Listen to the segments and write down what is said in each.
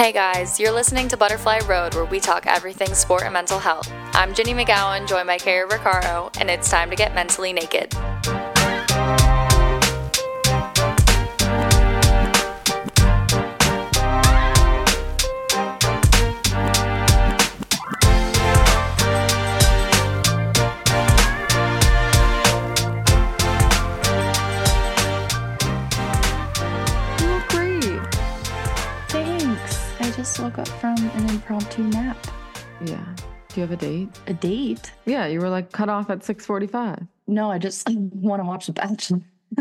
Hey guys, you're listening to Butterfly Road, where we talk everything sport and mental health. I'm Ginny McGowan, joined by Carrie Riccaro, and it's time to get mentally naked. Woke up from an impromptu nap. Yeah. Do you have a date? A date? Yeah, you were like cut off at 6:45. No, I just want to watch The Bachelor.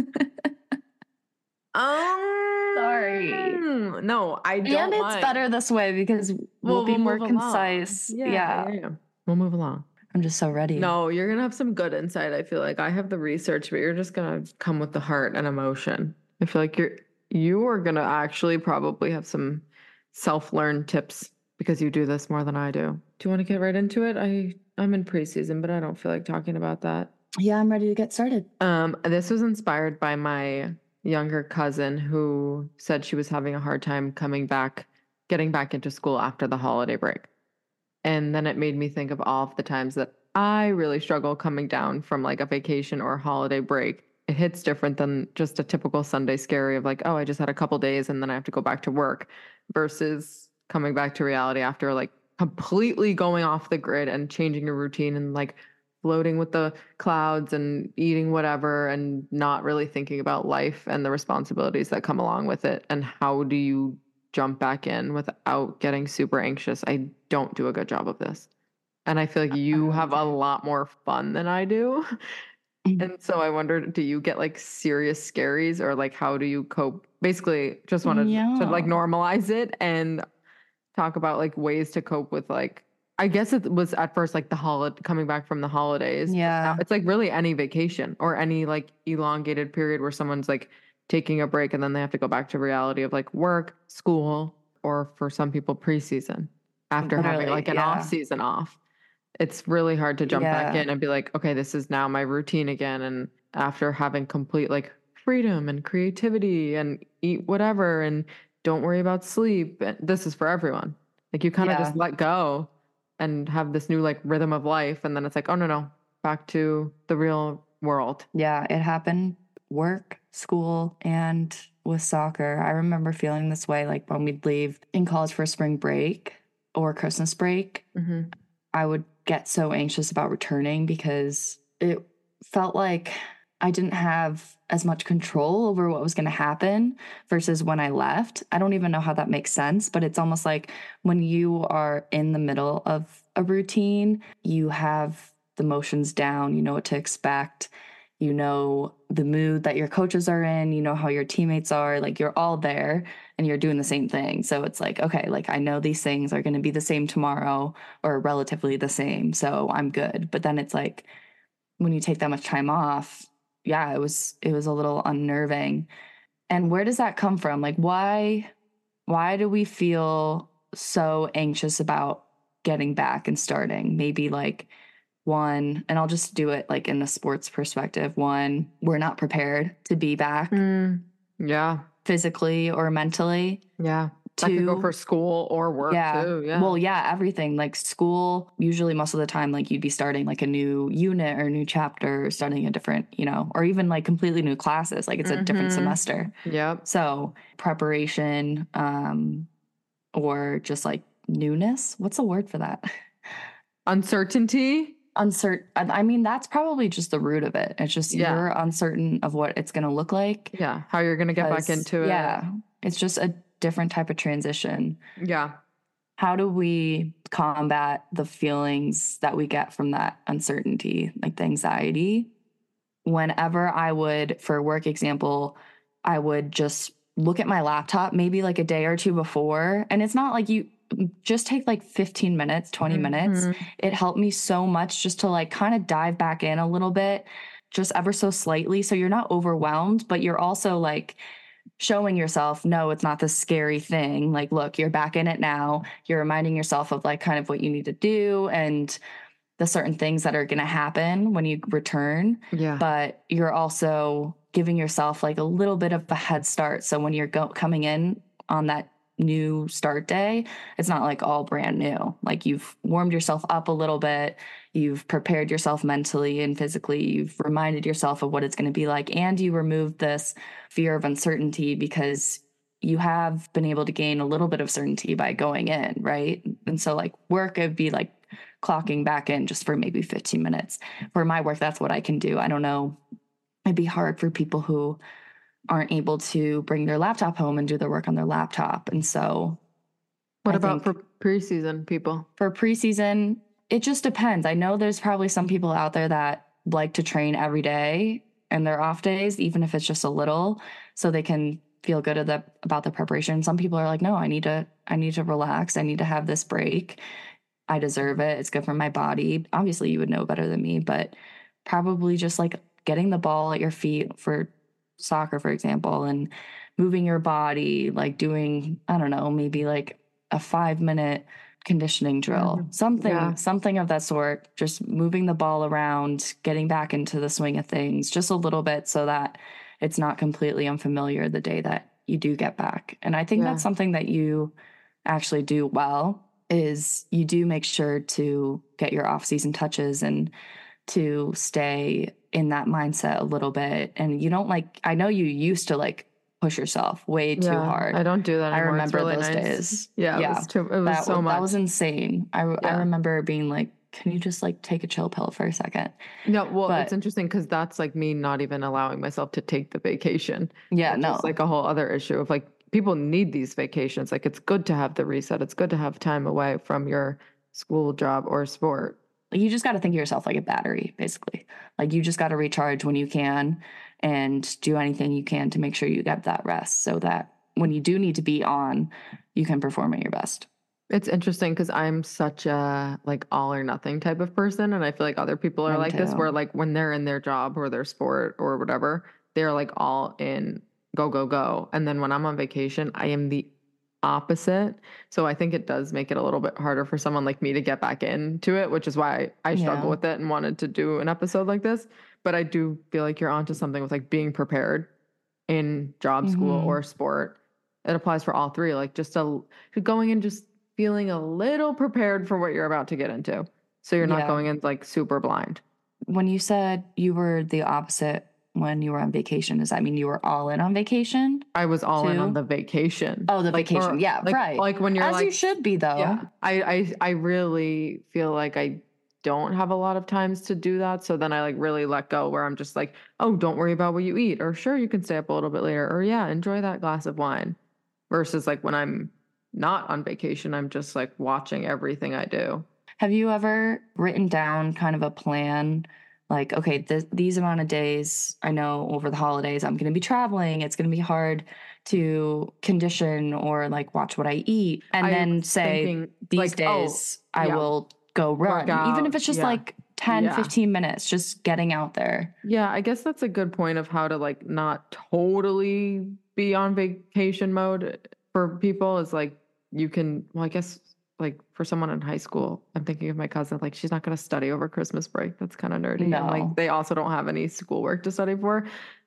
Sorry. No, I don't And it's mind. better this way because we'll be more concise. Yeah. We'll move along. I'm just so ready. No, you're going to have some good insight. I feel like I have the research, but you're just going to come with the heart and emotion. I feel like you are going to actually probably have some self-learned tips because you do this more than I do. Do you want to get right into it? I'm in preseason, but I don't feel like talking about that. Yeah, I'm ready to get started. This was inspired by my younger cousin who said she was having a hard time getting back into school after the holiday break. And then it made me think of all of the times that I really struggle coming down from like a vacation or holiday break. It hits different than just a typical Sunday scary of like, oh, I just had a couple days and then I have to go back to work, versus coming back to reality after like completely going off the grid and changing your routine and like floating with the clouds and eating whatever and not really thinking about life and the responsibilities that come along with it. And how do you jump back in without getting super anxious? I don't do a good job of this. And I feel like you have a lot more fun than I do. And so I wondered, do you get like serious scaries, or like how do you cope? Basically, just wanted to like normalize it and talk about like ways to cope with, like, I guess it was at first like coming back from the holidays. Yeah. It's like really any vacation or any like elongated period where someone's like taking a break and then they have to go back to reality of like work, school, or for some people preseason after having like an off season off. It's really hard to jump back in and be like, okay, this is now my routine again. And after having complete like freedom and creativity and eat whatever and don't worry about sleep. This is for everyone. Like you kind of just let go and have this new like rhythm of life. And then it's like, oh, no, back to the real world. Yeah, it happened. Work, school, and with soccer. I remember feeling this way like when we'd leave in college for spring break or Christmas break. Mm-hmm. I would get so anxious about returning because it felt like I didn't have as much control over what was going to happen versus when I left. I don't even know how that makes sense, but it's almost like when you are in the middle of a routine, you have the motions down, you know what to expect, you know the mood that your coaches are in, you know how your teammates are, like you're all there and you're doing the same thing. So it's like, okay, like I know these things are going to be the same tomorrow or relatively the same, so I'm good. But then it's like when you take that much time off, yeah, it was a little unnerving. And where does that come from? Like why do we feel so anxious about getting back and starting? Maybe like one, and I'll just do it like in the sports perspective. One, we're not prepared to be back. Yeah. Physically or mentally. Yeah. That could go for school or work too. Yeah. Well, yeah, everything. Like school, usually most of the time, like you'd be starting like a new unit or a new chapter, or starting a different, or even like completely new classes. Like it's a different semester. Yep. So preparation, or just like newness. What's the word for that? Uncertainty. I mean, that's probably just the root of it. It's just you're uncertain of what it's going to look like. Yeah. How you're going to get back into it. Yeah. It's just a different type of transition. Yeah. How do we combat the feelings that we get from that uncertainty, like the anxiety? Whenever I would, for work example, I would just look at my laptop maybe like a day or two before. And it's not like you just take like 15 minutes, 20 minutes. It helped me so much just to like kind of dive back in a little bit, just ever so slightly. So you're not overwhelmed, but you're also like showing yourself, no, it's not this scary thing. Like, look, you're back in it now. You're reminding yourself of like kind of what you need to do and the certain things that are going to happen when you return. Yeah. But you're also giving yourself like a little bit of a head start. So when you're coming in on that new start day, it's not like all brand new. Like you've warmed yourself up a little bit, you've prepared yourself mentally and physically, you've reminded yourself of what it's going to be like, and you removed this fear of uncertainty because you have been able to gain a little bit of certainty by going in, right? And so like work, it'd be like clocking back in just for maybe 15 minutes. For my work, that's what I can do. I don't know. It'd be hard for people who aren't able to bring their laptop home and do their work on their laptop. And so what about for preseason people? For preseason, it just depends. I know there's probably some people out there that like to train every day and their off days, even if it's just a little, so they can feel good about the preparation. Some people are like, no, I need to relax. I need to have this break. I deserve it. It's good for my body. Obviously you would know better than me, but probably just like getting the ball at your feet for soccer, for example, and moving your body, like doing, I don't know, maybe like a 5-minute conditioning drill, something of that sort, just moving the ball around, getting back into the swing of things just a little bit so that it's not completely unfamiliar the day that you do get back. And I think that's something that you actually do well, is you do make sure to get your off-season touches and to stay in that mindset a little bit. And you don't like, I know you used to like push yourself way too hard. I don't do that anymore. I remember really those nice. days. Yeah. It was so much. That was insane. I remember being like, can you just like take a chill pill for a second? No, well, it's interesting because that's like me not even allowing myself to take the vacation. Yeah, no. It's like a whole other issue of like, people need these vacations. Like it's good to have the reset. It's good to have time away from your school, job, or sport. You just got to think of yourself like a battery, basically. Like you just got to recharge when you can and do anything you can to make sure you get that rest so that when you do need to be on, you can perform at your best. It's interesting because I'm such a like all or nothing type of person. And I feel like other people are like this, where like when they're in their job or their sport or whatever, they're like all in, go, go, go. And then when I'm on vacation, I am the opposite. So I think it does make it a little bit harder for someone like me to get back into it, which is why I struggle with it and wanted to do an episode like this. But I do feel like you're onto something with like being prepared in job, school, or sport. It applies for all three. Like just going in, just feeling a little prepared for what you're about to get into. So you're not going in like super blind. When you said you were the opposite when you were on vacation, does that mean you were all in on vacation? I was all in on the vacation. Oh, the vacation. Right. Like when you're as you should be though. Yeah. I really feel like I don't have a lot of times to do that. So then I like really let go, where I'm just like, oh, don't worry about what you eat, or sure, you can stay up a little bit later, or enjoy that glass of wine. Versus like when I'm not on vacation, I'm just like watching everything I do. Have you ever written down kind of a plan? Like, okay, these amount of days, I know over the holidays, I'm going to be traveling. It's going to be hard to condition or like watch what I eat. And then say these like, days I will go run, even if it's just like 10, 15 minutes, just getting out there. Yeah, I guess that's a good point of how to like not totally be on vacation mode for people is like, you can, well, I guess like for someone in high school, I'm thinking of my cousin, like she's not going to study over Christmas break. That's kind of nerdy. No. And like they also don't have any schoolwork to study for.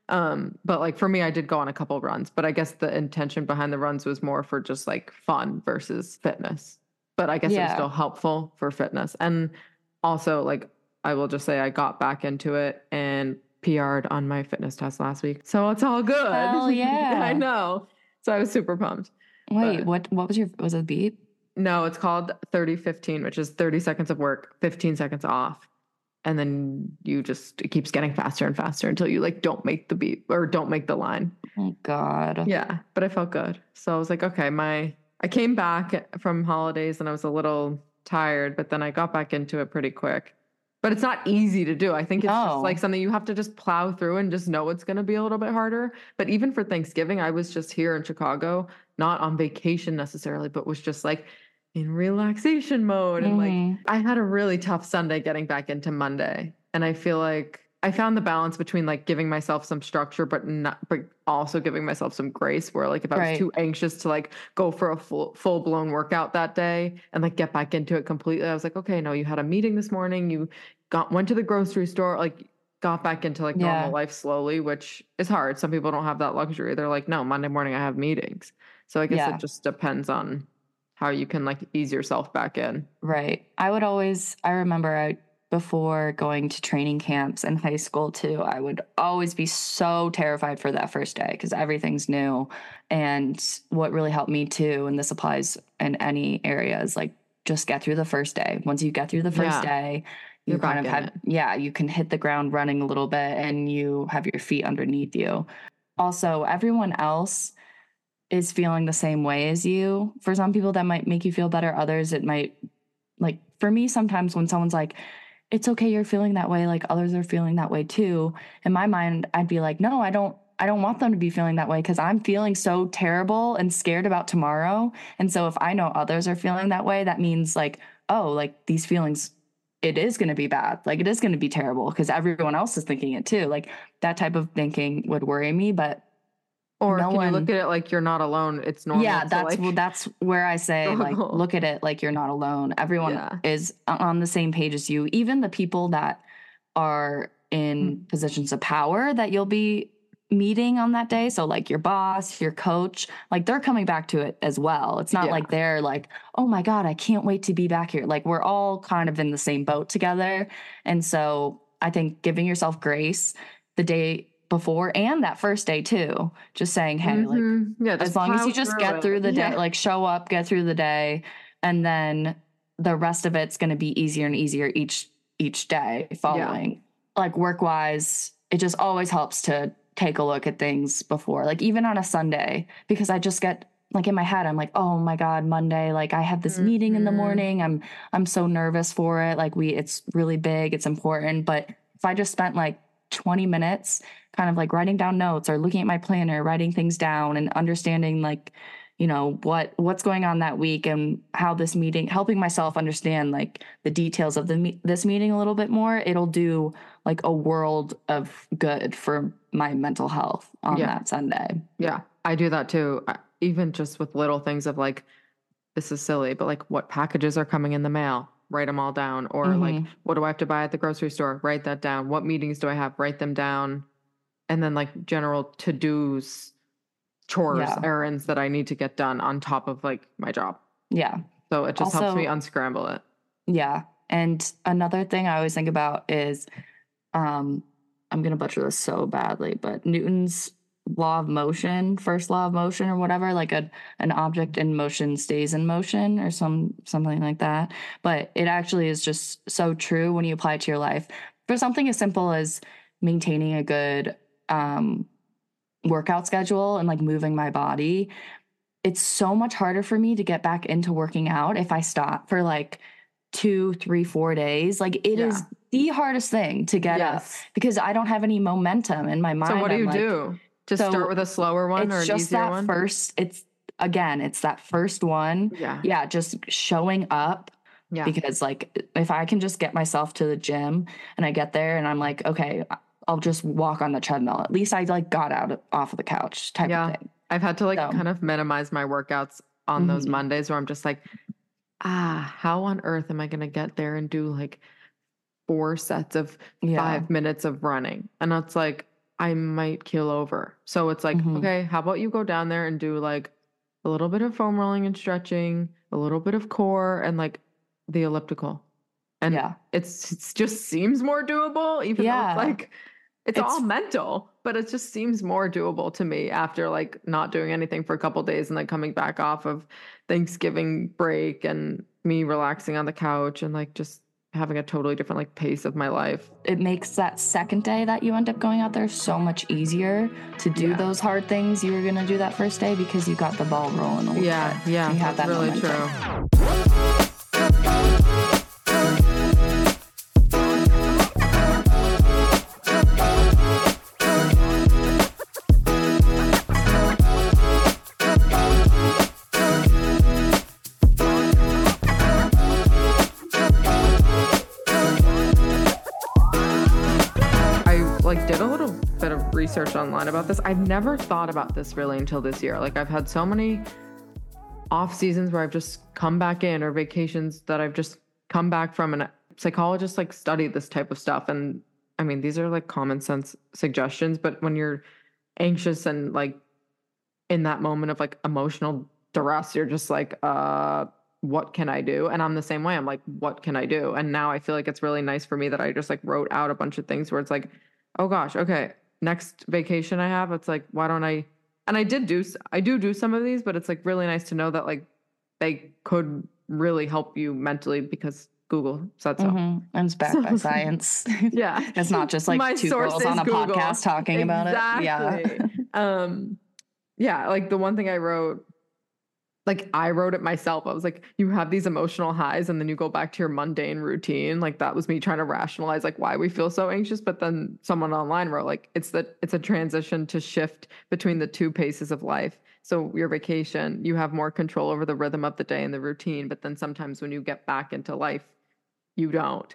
But like for me, I did go on a couple runs, but I guess the intention behind the runs was more for just like fun versus fitness. But I guess it was still helpful for fitness. And also like, I will just say I got back into it and PR'd on my fitness test last week. So it's all good. Hell yeah. I know. So I was super pumped. Wait, what was it a beat? No, it's called 30-15, which is 30 seconds of work, 15 seconds off. And then it keeps getting faster and faster until you like don't make the beat or don't make the line. Oh God. Yeah. But I felt good. So I was like, okay, I came back from holidays and I was a little tired, but then I got back into it pretty quick. But it's not easy to do. I think it's just like something you have to just plow through and just know it's going to be a little bit harder. But even for Thanksgiving, I was just here in Chicago, not on vacation necessarily, but was just like in relaxation mode. And like, I had a really tough Sunday getting back into Monday. And I feel like I found the balance between like giving myself some structure, but also giving myself some grace, where like if I was too anxious to like go for a full blown workout that day and like get back into it completely, I was like, okay, no, you had a meeting this morning, you went to the grocery store, like got back into like normal life slowly, which is hard. Some people don't have that luxury. They're like, no, Monday morning I have meetings. So I guess it just depends on how you can like ease yourself back in. Right. I remember before going to training camps in high school too, I would always be so terrified for that first day because everything's new. And what really helped me too, and this applies in any area, is like just get through the first day. Once you get through the first day, you kind of have, you can hit the ground running a little bit and you have your feet underneath you. Also, everyone else is feeling the same way as you. For some people that might make you feel better. Others, it might, like for me, sometimes when someone's like, it's okay, you're feeling that way, like others are feeling that way too. In my mind, I'd be like, no, I don't want them to be feeling that way because I'm feeling so terrible and scared about tomorrow. And so if I know others are feeling that way, that means like, oh, like these feelings, it is going to be bad. Like it is going to be terrible because everyone else is thinking it too. Like that type of thinking would worry me, but or can you look at it like you're not alone? It's normal. Yeah, that's where I say like look at it like you're not alone. Everyone is on the same page as you. Even the people that are in positions of power that you'll be meeting on that day. So like your boss, your coach, like they're coming back to it as well. It's not like they're like, oh my God, I can't wait to be back here. Like we're all kind of in the same boat together. And so I think giving yourself grace the day before and that first day too, just saying, hey, like as long as you just get through the day, like show up, get through the day, and then the rest of it's going to be easier and easier each day following. Like work wise, it just always helps to take a look at things before, like even on a Sunday, because I just get like in my head, I'm like, oh my God, Monday, like I have this meeting in the morning. I'm so nervous for it. Like it's really big, it's important. But if I just spent like 20 minutes kind of like writing down notes or looking at my planner, writing things down and understanding like, you know, what's going on that week and how this meeting, helping myself understand like the details of this meeting a little bit more, it'll do like a world of good for my mental health on that Sunday. Yeah, I do that too. Even just with little things of like, this is silly, but like what packages are coming in the mail, write them all down. Or like, what do I have to buy at the grocery store? Write that down. What meetings do I have? Write them down. And then like general to-dos, chores, errands that I need to get done on top of like my job. Yeah. So it just helps me unscramble it. Yeah. And another thing I always think about is, I'm going to butcher this so badly, but Newton's law of motion, first law of motion or whatever, like an object in motion stays in motion or something like that. But it actually is just so true when you apply it to your life. For something as simple as maintaining a good workout schedule and like moving my body, it's so much harder for me to get back into working out if I stop for like 2, 3, 4 days. Like it is the hardest thing to get up because I don't have any momentum in my mind. So what do you do? Just start with a slower one or an easier one? It's that first one. Yeah. Just showing up. Yeah. Because like if I can just get myself to the gym and I get there and I'm like, okay, I'll just walk on the treadmill. At least I like got off of the couch type of thing. I've had to like kind of minimize my workouts on those Mondays where I'm just like, how on earth am I going to get there and do like 4 sets of 5 minutes of running? And it's like, I might keel over. So it's like, okay, how about you go down there and do like a little bit of foam rolling and stretching, a little bit of core and like the elliptical. And it's just seems more doable, even though it's like, it's all mental, but it just seems more doable to me after like not doing anything for a couple of days and like coming back off of Thanksgiving break and me relaxing on the couch and like just having a totally different like pace of my life. It makes that second day that you end up going out there so much easier to do those hard things you were going to do that first day because you got the ball rolling a little bit. Yeah, you have that's that really momentum. True. Research online about this. I've never thought about this really until this year. Like I've had so many off seasons where I've just come back in or vacations that I've just come back from, and psychologists like study this type of stuff. And I mean, these are like common sense suggestions, but when you're anxious and like in that moment of like emotional duress, you're just like, what can I do? And I'm the same way. I'm like, what can I do? And now I feel like it's really nice for me that I just like wrote out a bunch of things where it's like, oh gosh, okay, next vacation I have, it's like, why don't I? And I do some of these, but it's like really nice to know that like they could really help you mentally because Google said so. And it's backed by science. Yeah. It's not just like My two source girls on is a Google. podcast talking about it. Yeah. Yeah, like the one thing I wrote, like I wrote it myself. I was like, you have these emotional highs and then you go back to your mundane routine. Like that was me trying to rationalize like why we feel so anxious. But then someone online wrote like, it's a transition to shift between the two paces of life. So your vacation, you have more control over the rhythm of the day and the routine. But then sometimes when you get back into life, you don't.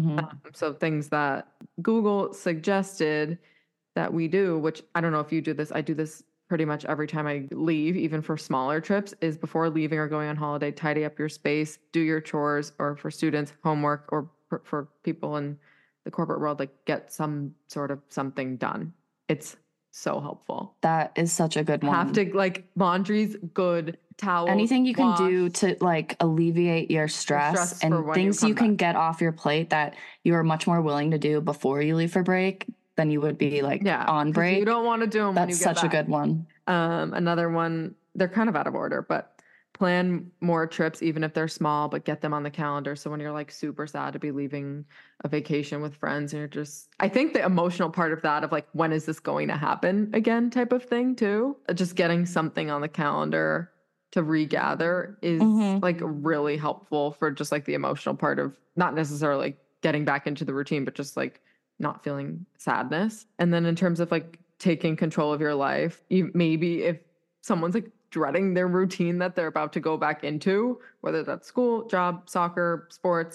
So things that Google suggested that we do, which I don't know if you do this, I do this pretty much every time I leave, even for smaller trips, is before leaving or going on holiday, tidy up your space, do your chores, or for students, homework, or for people in the corporate world, like get some sort of something done. It's so helpful. That is such a good one. Have to like laundry's good, towels, anything you can wash, do to like alleviate your stress and things you can get off your plate that you are much more willing to do before you leave for break than you would be like on break. You don't want to do them when you get back. That's such a good one. Another one, they're kind of out of order, but plan more trips, even if they're small, but get them on the calendar. So when you're like super sad to be leaving a vacation with friends and you're just, I think the emotional part of that of like, when is this going to happen again type of thing too, just getting something on the calendar to regather is like really helpful for just like the emotional part of not necessarily getting back into the routine, but just like not feeling sadness. And then in terms of like taking control of your life, maybe if someone's like dreading their routine that they're about to go back into, whether that's school, job, soccer, sports,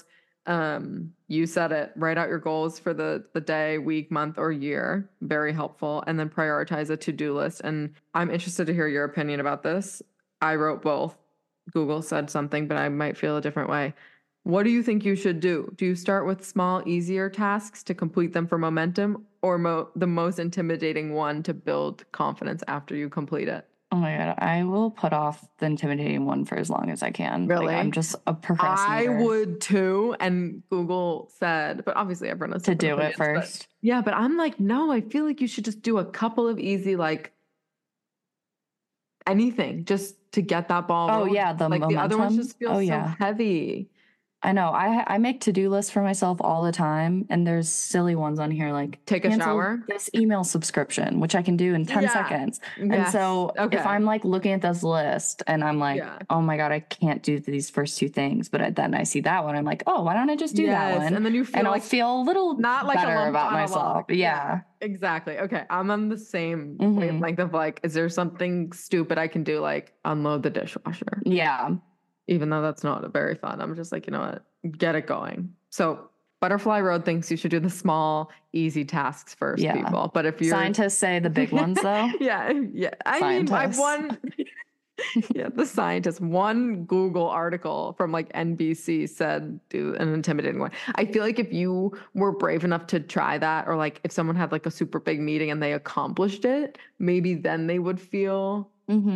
you said it, write out your goals for the day, week, month, or year. Very helpful. And then prioritize a to-do list. And I'm interested to hear your opinion about this. I wrote both. Google said something, but I might feel a different way. What do you think you should do? Do you start with small, easier tasks to complete them for momentum, or the most intimidating one to build confidence after you complete it? Oh my God, I will put off the intimidating one for as long as I can. Really? Like, I'm just a procrastinator. I would too. And Google said, but obviously everyone has to do it first. Yeah, but I'm like, no, I feel like you should just do a couple of easy, like anything just to get that ball rolling. Yeah, the like momentum. The other ones just feel so heavy. I know. I make to-do lists for myself all the time, and there's silly ones on here like take a shower, this email subscription, which I can do in 10 seconds. And so if I'm like looking at this list and I'm like, oh my God, I can't do these first two things, but then I see that one, I'm like, oh, why don't I just do that one? And then you feel and I'll feel a little not like better about myself. Yeah, exactly. Okay, I'm on the same wavelength of like, is there something stupid I can do, like unload the dishwasher? Yeah. Even though that's not very fun. I'm just like, you know what? Get it going. So Butterfly Road thinks you should do the small, easy tasks first, people. But if you're... Scientists say the big ones, though. Yeah. I mean, I've won... the scientists. One Google article from like NBC said do an intimidating one. I feel like if you were brave enough to try that, or like if someone had like a super big meeting and they accomplished it, maybe then they would feel...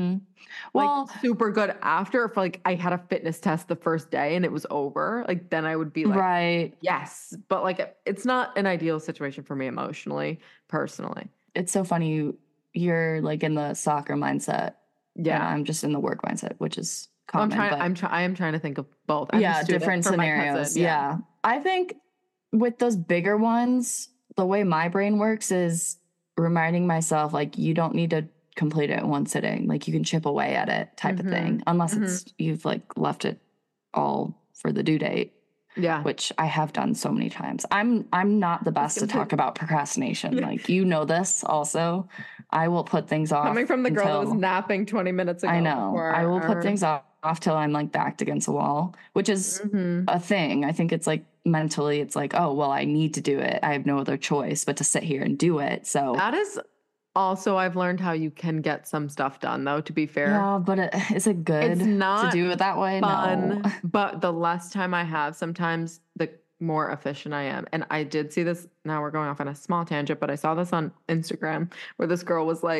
well, like super good after. If like I had a fitness test the first day and it was over, like then I would be like, right, yes. But like it's not an ideal situation for me emotionally, personally. It's so funny. You're like in the soccer mindset. Yeah, I'm just in the work mindset, which is common. I am trying to think of both. Different scenarios. Yeah, I think with those bigger ones, the way my brain works is reminding myself like you don't need to complete it in one sitting. Like you can chip away at it type of thing, unless it's you've like left it all for the due date. Yeah, which I have done so many times. I'm not the best to talk about procrastination. Like you know this also. I will put things off. Coming from the girl that was napping 20 minutes ago. I know. I will put things off till I'm like backed against a wall, which is a thing. I think it's like mentally, it's like, oh well, I need to do it. I have no other choice but to sit here and do it. So that is. Also, I've learned how you can get some stuff done, though, to be fair. Yeah, but is it good it's not to do it that way? Fun, no. But the less time I have, sometimes the more efficient I am. And I did see this, now we're going off on a small tangent, but I saw this on Instagram where this girl was like,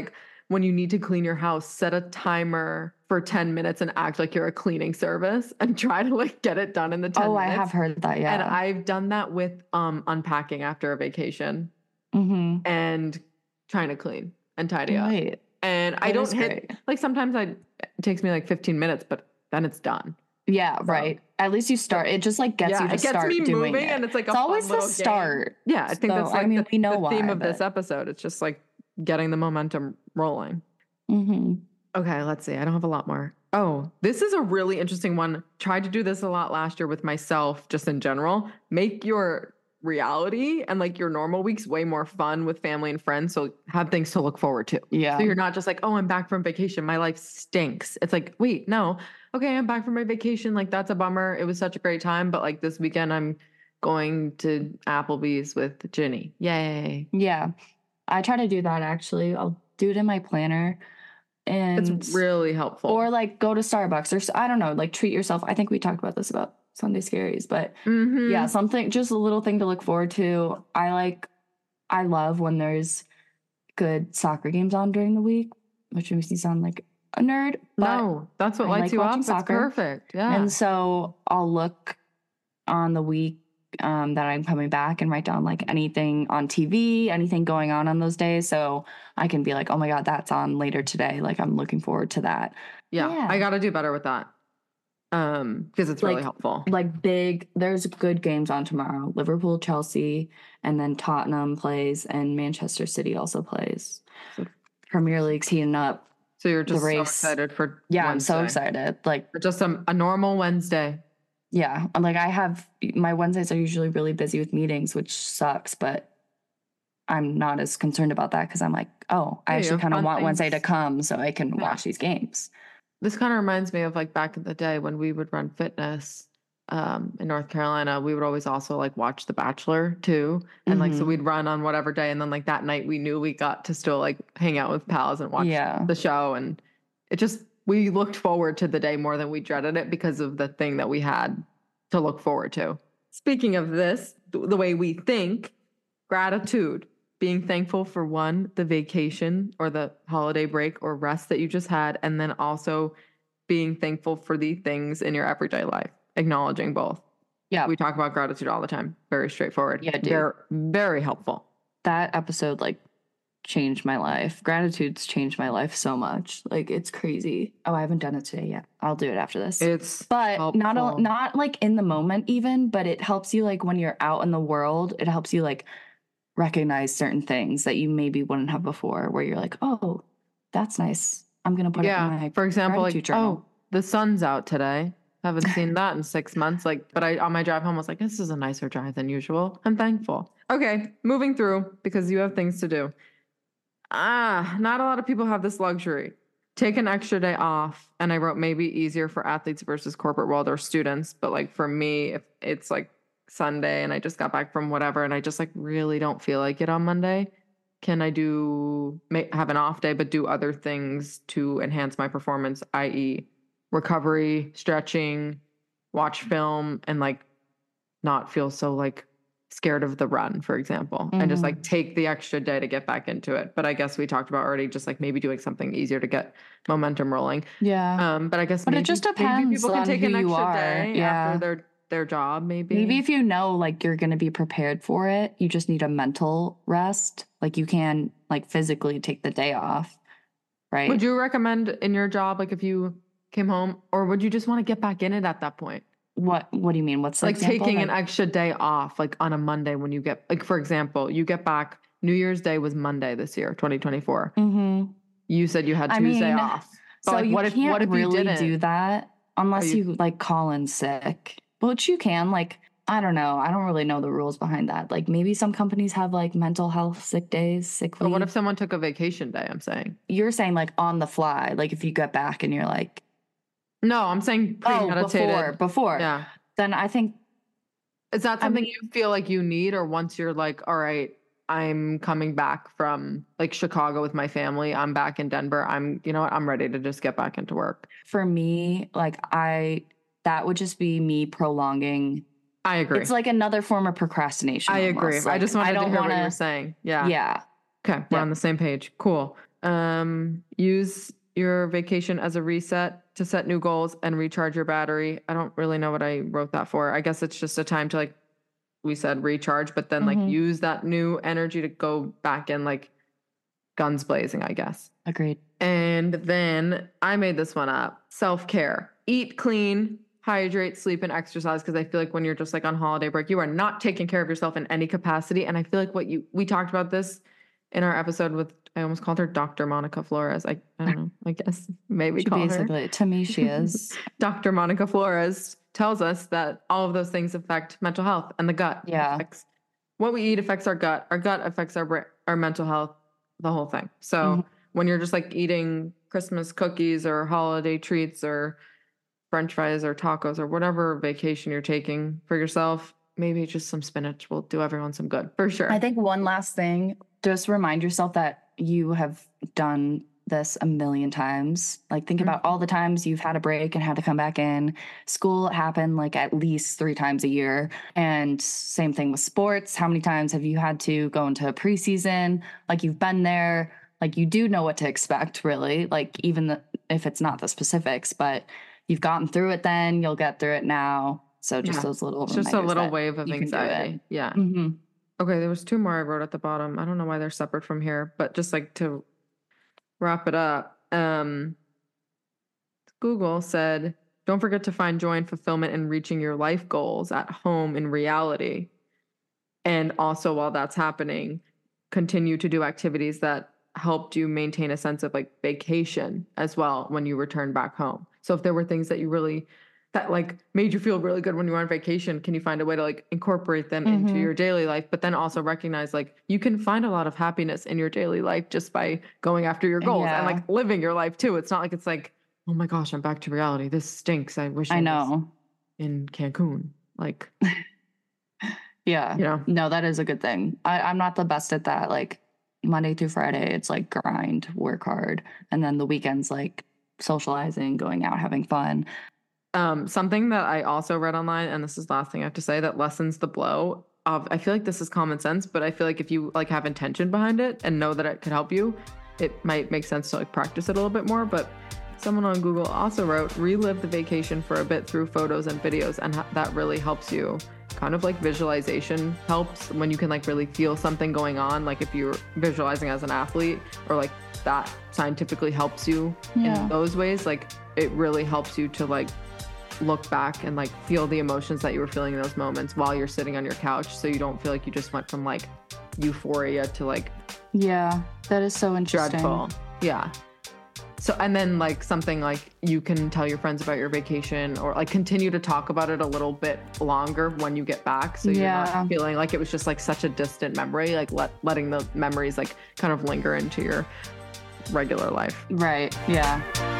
when you need to clean your house, set a timer for 10 minutes and act like you're a cleaning service and try to like get it done in the 10 minutes. I have heard that, yeah. And I've done that with unpacking after a vacation and trying to clean and tidy up. And I don't hit, like sometimes it takes me like 15 minutes, but then it's done. Yeah, so, right. At least you start. It just like gets you to start doing it. It gets me moving and it's like it's always the start. Game. Yeah, I think that's like the theme of this episode. It's just like getting the momentum rolling. Okay, let's see. I don't have a lot more. Oh, this is a really interesting one. Tried to do this a lot last year with myself, just in general. Make your reality and like your normal weeks way more fun with family and friends. So have things to look forward to. Yeah. So you're not just like, oh, I'm back from vacation. My life stinks. It's like, wait, no. Okay, I'm back from my vacation. Like that's a bummer. It was such a great time. But like this weekend, I'm going to Applebee's with Ginny. Yay. Yeah. I try to do that actually. I'll do it in my planner. And it's really helpful. Or like go to Starbucks or I don't know, like treat yourself. I think we talked about this about Sunday Scaries, but yeah, something, just a little thing to look forward to. I love when there's good soccer games on during the week, which makes me sound like a nerd. No, that's what lights you up. That's perfect. Yeah. And so I'll look on the week that I'm coming back and write down like anything on TV, anything going on those days. So I can be like, oh my God, that's on later today. Like I'm looking forward to that. Yeah. I got to do better with that. Because it's really helpful. Like there's good games on tomorrow. Liverpool, Chelsea, and then Tottenham plays and Manchester City also plays. So Premier League's heating up. So you're just so excited for Wednesday. I'm so excited. Like for just a normal Wednesday. Yeah. Like my Wednesdays are usually really busy with meetings, which sucks, but I'm not as concerned about that because I'm like, oh, I actually kind of want Wednesday to come so I can watch these games. This kind of reminds me of like back in the day when we would run fitness in North Carolina. We would always also like watch The Bachelor too. And like, so we'd run on whatever day. And then like that night we knew we got to still like hang out with pals and watch the show. And we looked forward to the day more than we dreaded it because of the thing that we had to look forward to. Speaking of this, the way we think, gratitude. Being thankful for the vacation or the holiday break or rest that you just had, and then also being thankful for the things in your everyday life, acknowledging both. Yeah. We talk about gratitude all the time. Very straightforward. Yeah, they're very helpful. That episode like changed my life. Gratitude's changed my life so much. Like it's crazy. Oh, I haven't done it today yet. I'll do it after this. It's helpful. Not like in the moment even, but it helps you like when you're out in the world, it helps you like recognize certain things that you maybe wouldn't have before, where you're like, oh, that's nice. I'm going to put it in my for example, like, journal. Oh, the sun's out today. Haven't seen that in 6 months. Like, but on my drive home, I was like, this is a nicer drive than usual. I'm thankful. Okay, moving through because you have things to do. Not a lot of people have this luxury. Take an extra day off. And I wrote maybe easier for athletes versus corporate world or students. But like for me, if it's like Sunday and I just got back from whatever and I just like really don't feel like it on Monday, can I have an off day but do other things to enhance my performance, i.e. recovery, stretching, watch film, and like not feel so like scared of the run, for example, and just like take the extra day to get back into it. But I guess we talked about already just like maybe doing something easier to get momentum rolling. Yeah. But I guess it just depends. Maybe people can take an extra day after their job, maybe. Maybe if you know like you're going to be prepared for it, you just need a mental rest. Like you can like physically take the day off, right? Would you recommend in your job, like if you came home, or would you just want to get back in it at that point? What do you mean? What's the like example? Taking an extra day off, like on a Monday when you get, like for example, you get back, New Year's Day was Monday this year, 2024. You said you had Tuesday off. So like, what if you didn't do that unless you like call in sick? Which you can, like, I don't know. I don't really know the rules behind that. Like maybe some companies have like mental health sick days, sick leave. But what if someone took a vacation day, I'm saying? You're saying like on the fly, like if you get back and you're like. No, I'm saying premeditated. Before. Yeah. Then I think. Is that something you feel like you need, or once you're like, all right, I'm coming back from like Chicago with my family, I'm back in Denver, I'm ready to just get back into work? For me, like that would just be me prolonging. I agree. It's like another form of procrastination. I agree. Like, I just wanted to hear what you were saying. Yeah. Yeah. Okay. We're on the same page. Cool. Use your vacation as a reset to set new goals and recharge your battery. I don't really know what I wrote that for. I guess it's just a time to, like we said, recharge, but then like use that new energy to go back in like guns blazing, I guess. Agreed. And then I made this one up. Self-care. Eat clean, hydrate, sleep, and exercise. Because I feel like when you're just like on holiday break, you are not taking care of yourself in any capacity. And I feel like we talked about this in our episode with, I almost called her Dr. Monica Flores. I don't know. I guess maybe call her. To me, she is. Dr. Monica Flores tells us that all of those things affect mental health, and the gut. Yeah. What we eat affects our gut. Our gut affects our mental health, the whole thing. So when you're just like eating Christmas cookies or holiday treats or French fries or tacos or whatever vacation you're taking for yourself, maybe just some spinach will do everyone some good, for sure. I think one last thing, just remind yourself that you have done this a million times. Like, think about all the times you've had a break and had to come back in. School happened like at least 3 times a year. And same thing with sports. How many times have you had to go into a preseason? Like, you've been there. Like, you do know what to expect, really. Like, even if it's not the specifics, but you've gotten through it then, you'll get through it now. So just those little reminders. Just a little wave of anxiety. Yeah. Okay, there was 2 more I wrote at the bottom. I don't know why they're separate from here, but just like to wrap it up, Google said, don't forget to find joy and fulfillment in reaching your life goals at home in reality. And also, while that's happening, continue to do activities that helped you maintain a sense of like vacation as well when you return back home. So if there were things that you really, that like made you feel really good when you were on vacation, can you find a way to like incorporate them into your daily life? But then also recognize like you can find a lot of happiness in your daily life just by going after your goals and like living your life too. It's not like it's like, oh my gosh, I'm back to reality. This stinks. I wish I was in Cancun. Like, yeah, you know, no, that is a good thing. I'm not the best at that. Like Monday through Friday, it's like grind, work hard. And then the weekends, like socializing, going out, having fun. Something that I also read online, and this is the last thing I have to say, that lessens the blow of, I feel like this is common sense, but I feel like if you like have intention behind it and know that it could help you, it might make sense to like practice it a little bit more. But someone on Google also wrote, relive the vacation for a bit through photos and videos, and that really helps you. Kind of like visualization helps when you can like really feel something going on. Like if you're visualizing as an athlete, or like that scientifically helps you in those ways, like it really helps you to like look back and like feel the emotions that you were feeling in those moments while you're sitting on your couch, so you don't feel like you just went from like euphoria to like that is so interesting. Dreadful. So, and then like something like you can tell your friends about your vacation, or like continue to talk about it a little bit longer when you get back, so you're not feeling like it was just like such a distant memory, like letting the memories like kind of linger into your regular life. Right. Yeah.